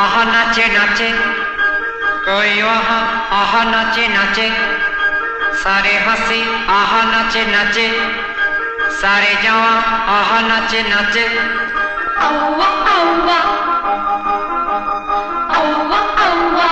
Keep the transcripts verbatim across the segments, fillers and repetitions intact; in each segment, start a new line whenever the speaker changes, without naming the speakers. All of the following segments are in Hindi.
आहा नाचे नाचे, कोई वहाँ आहा नाचे नाचे, सारे हंसी आहा नाचे नाचे, सारे जवान आहा नाचे नाचे।
औवा औवा औवा औवा,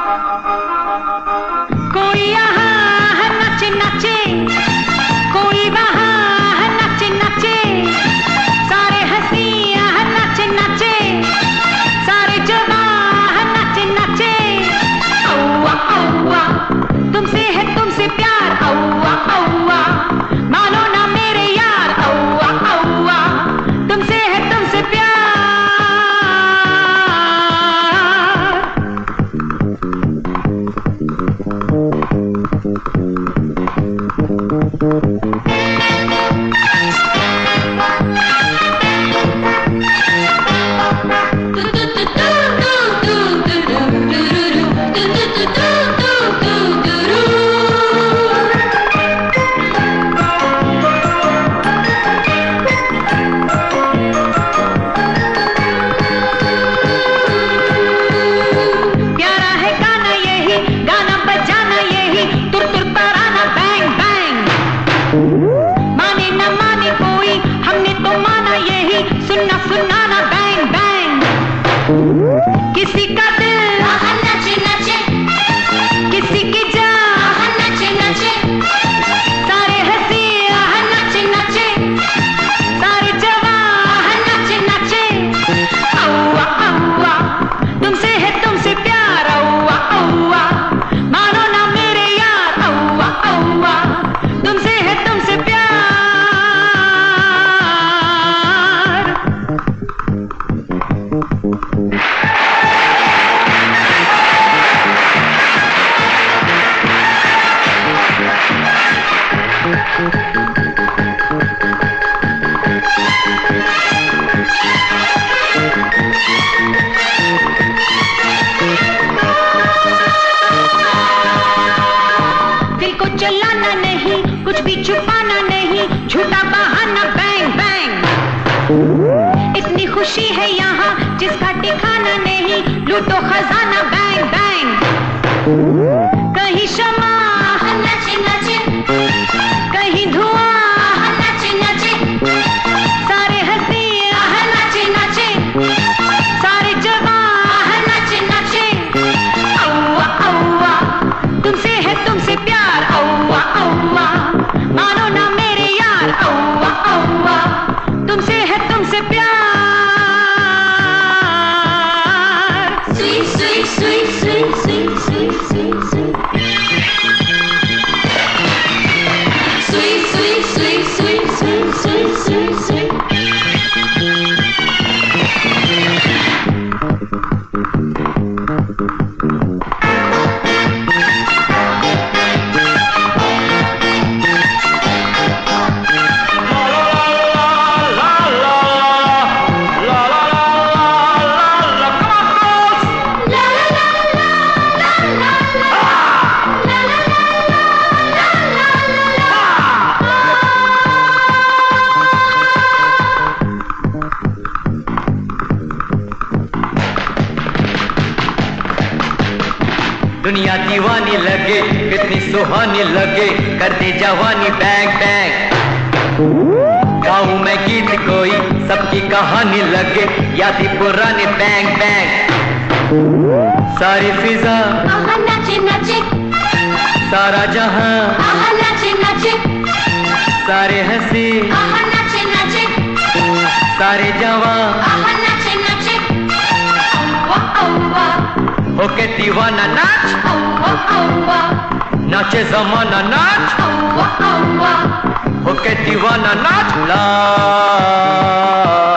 कोई यहाँ नाचे नाचे, कोई वहाँ नाचे नाचे, सारे हंसी यहाँ नाचे नाचे, सारे जवान नाचे नाचे। औवा औवा, तुमसे है तुमसे प्यार, औवा औवा, मानो ना मेरे यार, औवा औवा, तुमसे है तुमसे प्यार। माने न माने कोई, हमने तो माना यही, सुनना सुनाना बैंग बैंग। किसी का दिल आहा नचे नचे, किसी की जान आहा नचे नचे, सारे हंसी आहा नचे नचे, सारे जवान आहा नचे नचे। औवा औवा, तुमसे है तुमसे प्यार, औवा औवा, मानो ना मेरे यार, औवा औवा, तुमसे है तुमसे प्यार। दिल को चलाना नहीं, कुछ भी छुपाना नहीं, झूठा बहाना बैंग बैंग। इतनी खुशी है यहाँ जिसका ठिकाना नहीं, लूटो खजाना बैंग बैंग। कहीं शमा नचे नचे, कहीं धुआं नचे नचे, सारे हंसी नचे नचे, सारे जवान नचे नचे। औवा औवा, तुमसे है तुमसे प्यार, औवा औवा, मानो ना मेरे यार, औवा औवा, तुमसे है तुमसे प्यार। Sweet sweet sweet sweet sweet sweet sweet sweet sweet sweet sweet sweet sweet sweet sweet.
दुनिया दीवानी लगे, कितनी सुहानी लगे, कर दे जवानी बैंग बैंग। गाऊं मैं गीत कोई, सबकी कहानी लगे, यादी पुरानी बैंग बैंग। सारी फिजा
आहा नचे नचे,
सारा जहां
आहा नचे नचे,
सारे हंसी
आहा नचे नचे,
सारे जवान
आहा नचे नचे। औवा औवा,
होके दीवाना नाच,
औवा औवा,
नाचे जमाना नाच,
औवा औवा,
होके दीवाना नाच। ला